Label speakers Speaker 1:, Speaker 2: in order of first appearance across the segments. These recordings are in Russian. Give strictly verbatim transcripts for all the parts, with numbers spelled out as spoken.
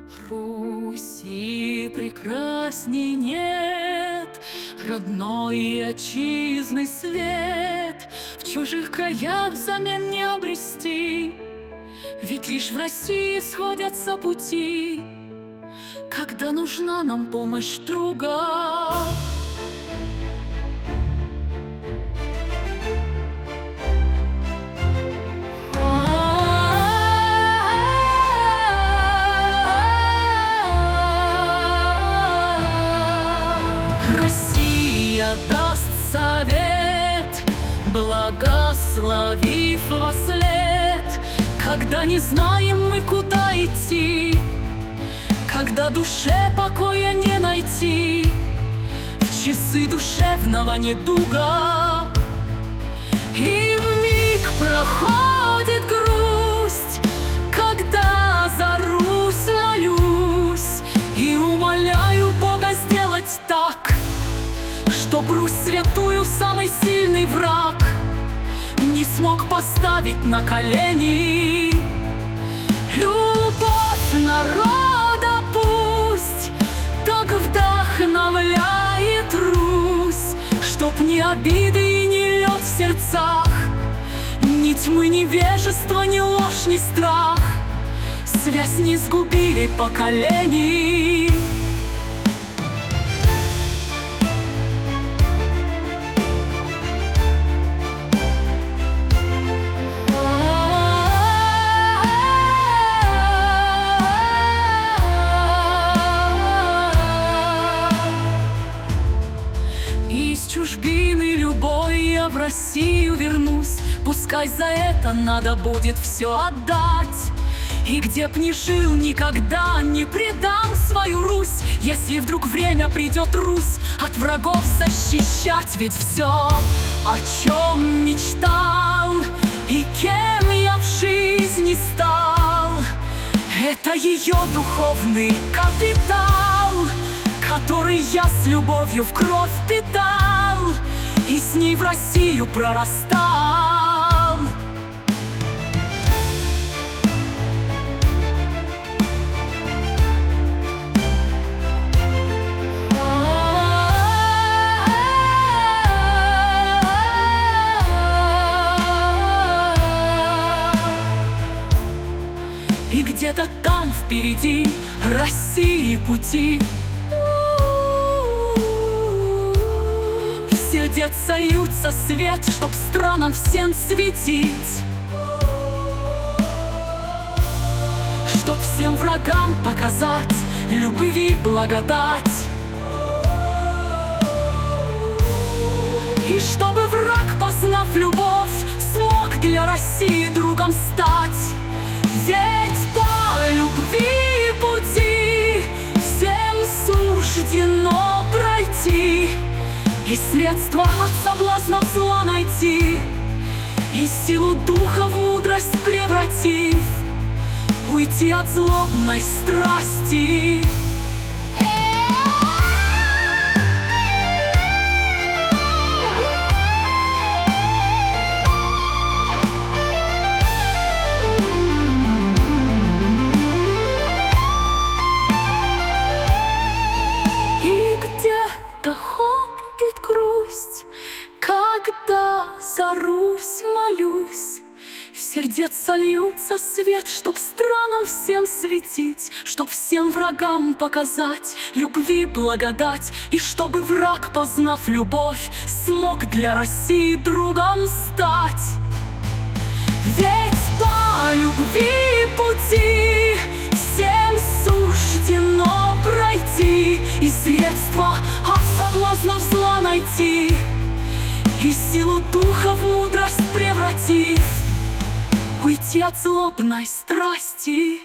Speaker 1: Руси прекрасней нет, родной и отчизный свет в чужих краях взамен не обрести. Ведь лишь в России сходятся пути, когда нужна нам помощь друга. Россия даст совет, благословив во след, когда не знаем мы, куда идти, когда душе покоя не найти, в часы душевного недуга. И вмиг проходит грусть, когда за Русь молюсь и умоляю Бога сделать так, чтоб Русь святую самый сильный враг не смог поставить на колени. Любовь народа пусть так вдохновляет Русь, чтоб ни обиды и ни лед в сердцах, ни тьмы, ни невежества, ни ложь, ни страх связь не сгубили поколений. Из чужбины любой я в Россию вернусь, пускай за это надо будет все отдать. И где б ни жил, никогда не предам свою Русь, если вдруг время придет Русь от врагов защищать. Ведь все, о чем мечтал и кем я в жизни стал, это ее духовный капитал, который я с любовью в кровь питал и с ней в Россию прорастал. И где-то там впереди России пути все детсаются свет, чтоб странам всем светить, чтоб всем врагам показать любви благодать, и чтобы враг, познав любовь, смог для России другом стать. Ведь по любви пути всем суждено пройти, и средства от соблазнов зла найти, и силу духа в мудрость превратив, уйти от злобной страсти. Когда за Русь молюсь, в сердец сольются свет, чтоб странам всем светить, чтоб всем врагам показать любви благодать, и чтобы враг, познав любовь, смог для России другом стать. Ведь по любви пути всем суждено пройти, и средства от соблазнов зла найти, и силу духа в мудрость превратив, уйти от злобной страсти.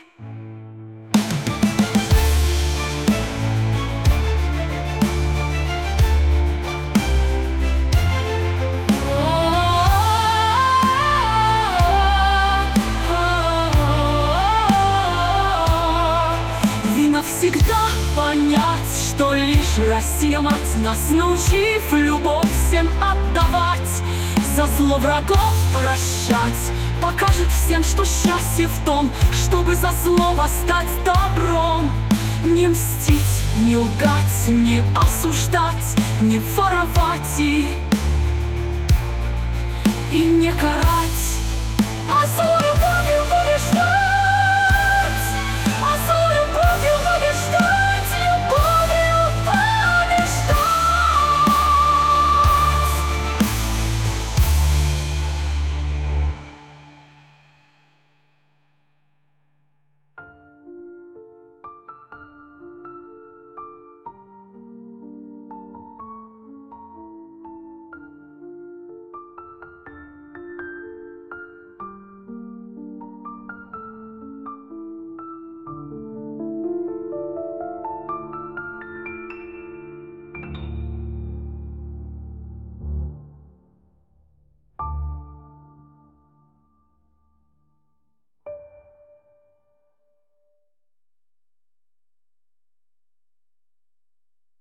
Speaker 1: И навсегда понять, что лишь Россия мать, нас научив любовь всем отдавать, за зло врагов прощать, покажет всем, что счастье в том, чтобы за зло восстать добром. Не мстить, не лгать, не осуждать, не воровать и, и не карать.